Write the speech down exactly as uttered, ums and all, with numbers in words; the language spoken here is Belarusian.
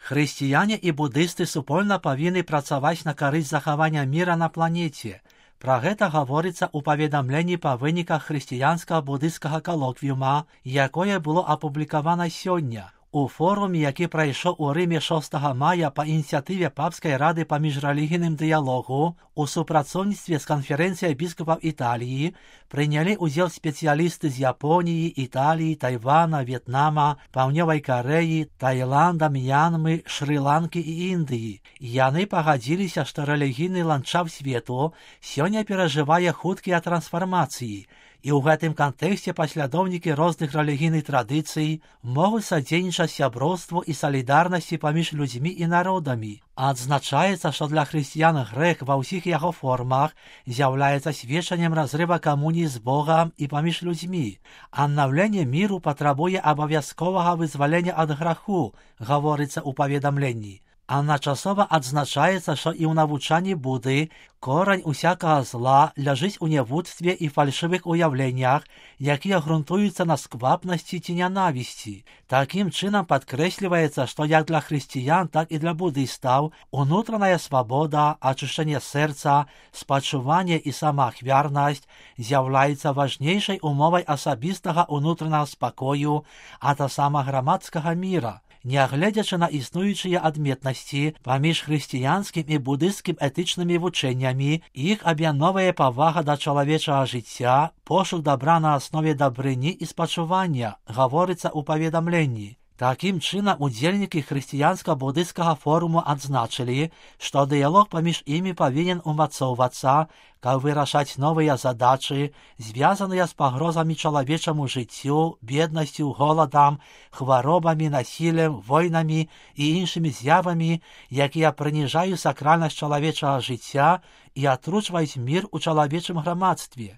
Хрысціяне і будысты супольна павінны працаваць на карысць захавання міра на планеце. Пра гэта гаворыцца ў паведамленні па выніках хрысціянскага будысцкага калоквіюма, якое было апублікавана сёння. У форуме, які прайшоў у Рыме шостага мая па ініцыятыве Папскай рады па міжрэлігійным дыялогу, у супрацоўніцтве з канферэнцыяй біскупаў Італіі прынялі ўдзел спецыялісты з Японіі, Італіі, Тайвана, В'етнама, Паўднёвай Карэі, Таіланда, М'янмы, Шры-Ланкі і Індыі. Яны пагадзіліся, што рэлігійны ландшафт свету сёння перажывае хуткія трансфармацыі, і ў гэтым кантэксце паслядоўнікі розных рэлігійных традыцый могуць садзейнічаць сяброўству і салідарнасці паміж людзьмі і народамі. Адзначаецца, што для хрысціян грэх ва ўсіх яго формах з'яўляецца сведчаннем разрыва камуніі з Богам і паміж людзьмі. Аднаўленне міру патрабуе абавязковага вызвалення ад граху, гаворыцца ў паведамленні. Адначасова адзначаецца, што і ў навучанні Буды корань усякага зла ляжыць у нявуцтве і фальшывых уяўленнях, якія грунтуюцца на сквапнасці ці нянавісці. Такім чынам падкрэсліваецца, што як для хрысціян, так і для будыстаў унутраная свабода, ачышчэнне сэрца, спачуванне і самаахвярнасць з'яўляецца важнейшай умовай асабістага унутранага спакою, а таксама грамадскага міра. Нягледзячы на існуючыя адметнасці паміж хрысціянскім і будысцкім этычнымі вучэннямі, іх аб'ядноўвае павага да чалавечага жыцця, пошук дабра на аснове дабрыні і спачування, гаворыцца ў паведамленні. Такім чынам, удзельнікі хрысціянска-будысцкага форуму адзначылі, што дыялог паміж імі павінен умацоўвацца, каб вырашаць новыя задачы, звязаныя з пагрозамі чалавечаму жыццю, беднасцю, голадам, хваробамі, насілем, войнамі і іншымі з'явамі, якія прыніжаюць сакральнасць чалавечага жыцця і атручваюць мір у чалавечым грамадстве.